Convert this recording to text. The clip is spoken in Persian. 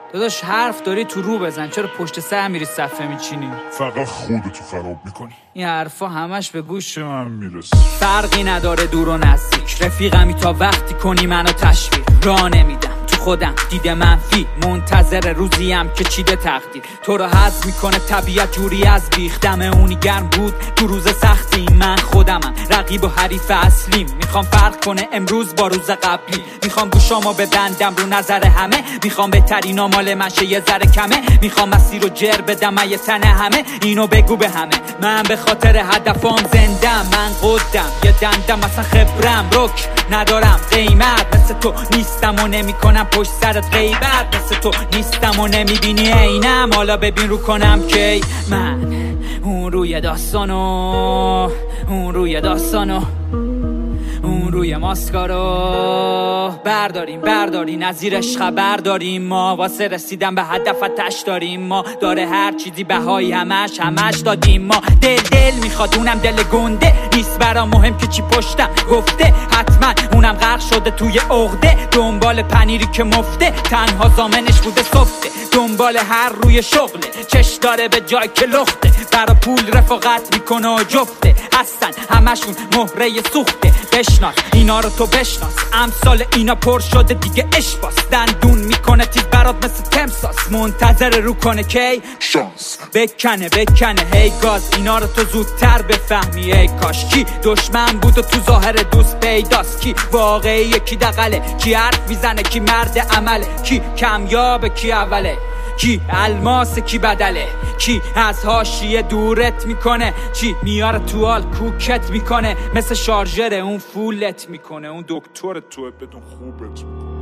داداش حرف داری تو رو بزن، چرا پشت سر میری صفحه میچینی؟ فقط خودتو خراب میکنی. این حرفا همش به گوش من میرسه. فرقی نداره دور و نزدیک، رفیقمی تا وقتی کنی منو تشویق. راه نمیدم تو خودم دیده منفی، منتظر روزیم که چیده تقدیر. تو رو حذف میکنه طبیعت جوری از بیخ، دم اونی گرم بود تو روز سختی. من خودمم رقیب و حریف اصلیم، میخوام فرق کنه امروز با روز قبلی. میخوام گوشامو ببندم رو نظر همه، میخوام بهترینا مال من شه یه ذره کمه. میخوام مسیر رو جر بدم یه تنه همه، اینو بگو به همه. من به خاطر هدفام زندم، من قدم یه دندم اصلا خبرم رک ندارم قیمت. مثل تو نیستم و نمیکنم پشت سرت غیبت، مثل تو نیستم و نمیبینی عینم. حالا ببین رو کنم کی من اون روی داستانو، اون روی داستانو، اون روی ماسکارو برداریم از زیرش خبر داریم. ما واسه رسیدن به هدف تش داریم، ما داره هر چیزی بهایی همش دادیم. ما دل میخواد، اونم دل گنده نیست برا مهم که چی پشتم گفته. حتما اونم غرق شده توی عقده، دنبال پنیری که مفته، تنها زامنش بوده سفته. دنبال هر روی شغله، چش داره به جای که لخته. برا پول رفاقت میکنه و جفته، هستن همشون مهره سوخته. بشناس اینا رو تو بشناس، امثال اینا پر شده دیگه اش باس. دندون میکنه تیز برات مثل تمساس، منتظر رو کنه کی شانس بکنه هی گاز. اینا رو تو زودتر بفهمی ای کاش. کی دشمن بود و تو ظاهر دوست پیداست، کی واقعیه کی دقله، کی حرف میزنه کی مرد عمله، کی کمیابه کی اوله، کی الماس کی بدله، کی از حاشیه دورت میکنه، چی میاره تو حال کوکت میکنه. مثل شارژر اون فولت میکنه، اون دکتر تو بدون خوبت میکنه.